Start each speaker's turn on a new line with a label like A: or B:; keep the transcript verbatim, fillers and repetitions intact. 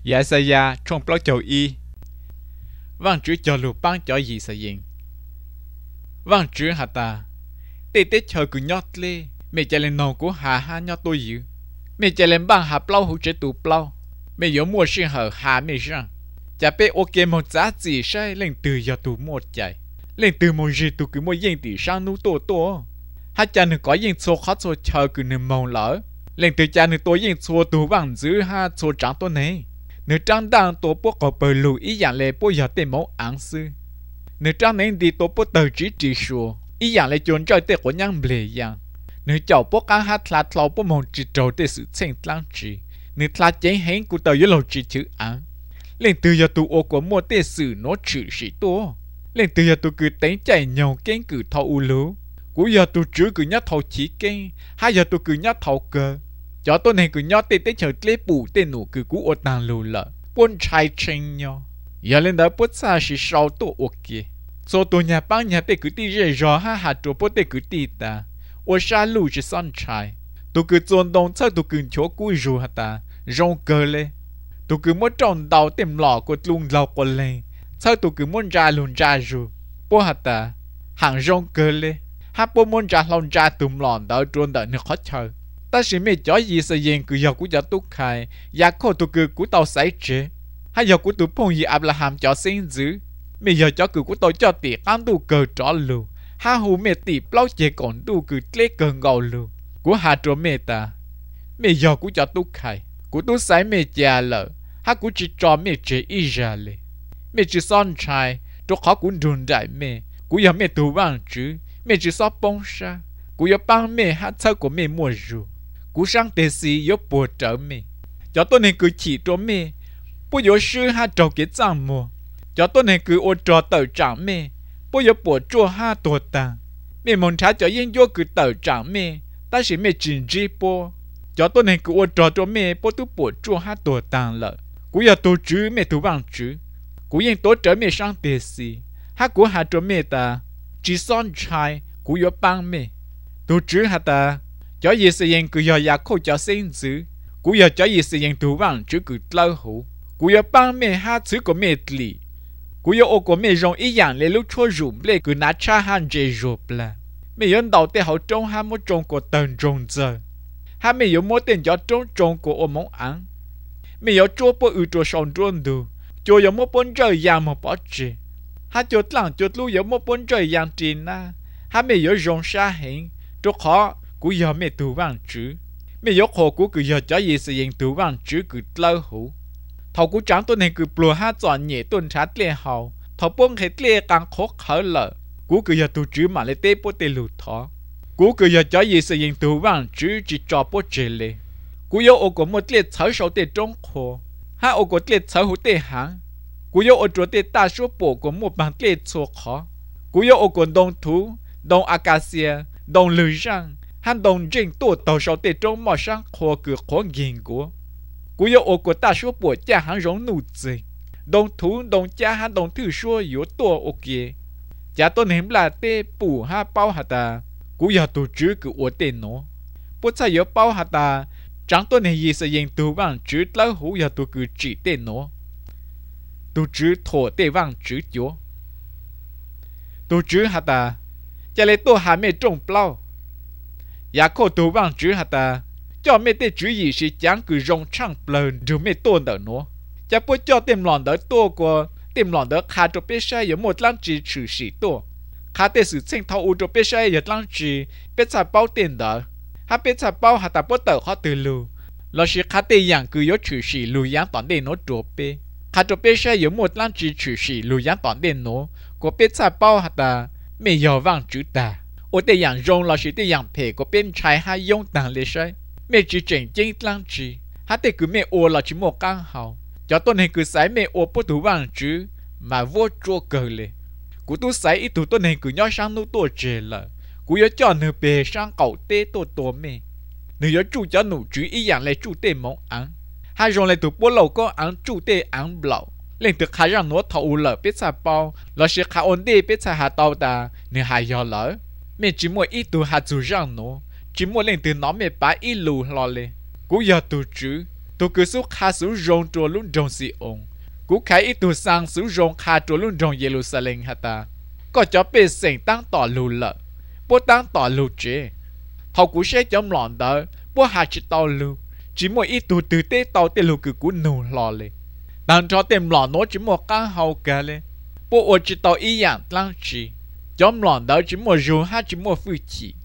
A: Dạ sa ya trong bao chầu y. Vang chữ cho lù băng cho gì sa yin. Vang chữ hả ta. Tê tê chờ cứ nhót lê. Mẹ chạy lên nông của hà ha nhót tôi dữ. Mẹ chạy lên băng hà bao hữu chế tù bao. Mẹ yếu mua sinh hở hà mẹ răng. Chả bê ok một giá gì sai lên từ giờ tù một chạy. Lên từ một gì tù cứ mua yên tỷ sang nụ tổ tổ. Hát cha nữ có yên xô khó xô chờ cứ nữ mong lỡ. Lên từ cha nữ tôi yên xô tù vang dữ ha xô trắng tôi này. Nữ trang đang tổ bố có bờ lù ý dạng lệ bố giờ tên mẫu án sư. Nữ trang nên đi tổ bố tờ trí trí sùa. Ý dạng lệ chốn chơi tên của nhang bề dạng. Nữ cháu bố cá hát là thlau bố mong trí trâu tên sự chênh lăng trí. Nữ thla chế hến của tờ yếu lầu trí chữ án. Lên từ giờ tù ô của mua tên sự nó chữ sĩ tổ. Lên từ giờ tù cứ tính chạy nhau kênh cử thọ u lưu. Cú giờ tù chứ cứ nhát thọ chí kênh. Hai giờ tù cứ nhát thọ cơ. Cho tôi này cứ nhót tê tê chờ lê bù tê nụ cứ cú ô tàng lù lợ. Bốn trai tranh nhau. Giờ lên đó bố xa xí sau tổ ô kê. Số tổ nhà băng nhà tê cứ tì rê rõ ha hạt trô bố tê cứ tì ta. Ô xa lù chứ son trai. Tù cứ dồn đông chắc tù cứ chỗ cú rù hả ta. Rông cơ lê. Tù cứ muốn tròn đào tìm lọ của lùng lọc của lên. Chắc tù cứ muốn ra lùn ra rù. Bố hả ta. Hàng rông cơ lê. Hát bố muốn ra lòng ra tùm lòn đó trôn đợi nước khó chờ. Ta chỉ mê chó gì sẽ dành cứ giờ của giờ tu khai. Giá khổ tù cứ của tàu xảy chế. Hay giờ của tù phong gì Abraham cho xin giữ. Mê giờ cho cứ của tàu cho tỉ ăn tù cờ trỏ lù. Ha hù mê tỉ bao chế còn tù cứ lê cờ ngầu lù. Của hà trò mê ta. Mê giờ của cho tu khai. Của tu xảy mê chà lợ. Ha của chỉ cho mê chế y ra lê. Mê chỉ son trai. Trò khó cũng đùn đại mê. Của giờ mê tù vang chứ. Mê chỉ so bông xa. Của giờ băng mê hát thơ của mê mua rù. Cú sang tê xí yếu bùa trở mê. Cho tôi nên cứ chỉ cho mê. Bố yếu sư ha trò kế trang mùa. Cho tôi nên cứ ô trò tờ trạng mê. Bố yếu bùa chua ha tổ tàng. Mê mong trả cho yên vô cứ tờ trạng mê. Ta sẽ mê trình trí bố. Cho tôi nên cứ ô trò cho mê. Bố tú bùa chua ha tổ tàng lợ. Cú yếu tổ chứ mê tú vang chứ. Cú yên tổ trở mê sang tê xí. Ha cú ha cho mê ta. Chỉ son trai. Cú yếu băng mê. Tổ chứ ha ta. Cho gì sẽ dành cứ giờ giá khô cho xin giữ. Cú giờ cho gì sẽ dành thủ vang chứ cứ lâu hữu. Cú giờ băng mê ha chứ có mê lì. Cú giờ ô có mê rong ý dạng lê lúc chua rùm lê cứ ná cha hàn dê rộp là. Mê yon đầu tê hậu trông ha mô trông của tần rong giờ. Ha mê yon mô tên gió trông trông của ô mong án. Mê yon chua bố ưu trô sòng trôn đù. Chua yon mô bốn rời dạng mô bỏ trì. Ha chốt lặng chốt lưu yon mô bốn rời dạng trì na. Ha mê yon rong xa hình. Trô khó. Cú giờ mẹ tù vang chứ. Mẹ yếu khổ cú cứ giờ cho gì sẽ dành tù vang chứ cứ lâu hữu. Thầu cú trắng tôi nên cứ bùa hát dọn nhẹ tuần trát lê hào. Thầu bông hết lê càng khó khởi lợ. Cú cứ giờ tù chứ mà lê tê bố tê lù thó. Cú cứ giờ cho gì sẽ dành tù vang chứ chỉ cho bố chê lê. Cú yếu ô có một lê thở sâu tê trông khổ. Ha ô có lê thở hữu tê hạng. Cú yếu ô trò tê ta số bộ của một bằng lê chô khó. Cú yếu ô có đông thú, đông acacia, đông lư răng. Hắn đồng trình tổ tàu sau tê trong mò sang khó cửa khó nghiền của. Cú yếu ô của ta số bộ cha hắn rống nụ dì. Đồng thú đồng cha hắn đồng thử số yếu tổ ô kê. Cha tôn hiểm là tê bù ha bao hả ta. Cú yếu tổ chứ cứ ô tê nó. Bố cha yếu bao hả ta. Chẳng tôn hiểm gì sẽ dành tù vang chứ lâu hữu yếu tổ cứ chỉ tê nó. Tù chứ thổ tê vang chứ chúa. Tù chứ hả ta. Cha lê tổ hà mê trông bao. Giá khổ tù vang chứ hả ta. Cho mê tê chứ gì sẽ chẳng cứ rong trăng plơn dù mê tôn đỡ nó. Chá bố cho tìm lòn đỡ tô của tìm lòn đỡ khá cho bế xe yếu một lăng trì trừ sĩ tô. Khá tê sự sinh thao u cho bế xe yếu lăng trì bế xa bao tiền đỡ. Há bế xa bao hả ta bố tờ khó từ lù. Lo sĩ khá tê dạng cứ yếu trừ sĩ lù giáng tỏn đê nó trổ bế. Khá cho bế xe yếu một lăng trì trừ sĩ lù giáng tỏn đê nó. Của bế xa bao hả ta mê yếu vang chữ ta. Ô tê dạng rong là sĩ tê dạng phê của bên trái hai dông tàng lê xe. Mẹ chỉ chỉnh chính lăng trì. Há tê cứ mẹ ô là chỉ một căn hào. Cho tôi nên cứ sái mẹ ô bố thủ vang chứ. Mà vô chua cờ lê. Cú tu sái ít thủ tôi nên cứ nhó sang nụ tổ chê lợ. Cú yếu cho nửa bề sang cậu tê tổ tổ mẹ. Nửa yếu chú cho nụ chứ ý dạng lê chú tê mong án. Hai rong lê thủ bố lầu có án chú tê án blau. Lên từ khá răng nó thầu lợ biết xa bao. Là sẽ khá ổn đê biết xa hà tàu ta. Nửa hai gió lỡ. Mẹ chỉ mua ít tù hạt dù răng nó. Chỉ mua lên từ nó mẹ bá ít lù lò lê. Cú giờ tù chứ. tụ cứ số khá số rong trò luôn rong si ông cú khai ít tụ sang số rong khá trò luôn rong Jerusalem hả ta có cho bê sinh tăng tỏ lù lợ bố tăng tỏ lù chế họ cú sẽ cho lọn đó bố hạ chỉ tao lù chỉ một ít tụ từ tế tao tế lù cứ cú nụ lò lệ đang cho tìm lọn nó chỉ một cái hậu cả lệ bố ở chỉ tao ý dạng lăng chỉ cho lọn đó chỉ một dù ha chỉ một phu chỉ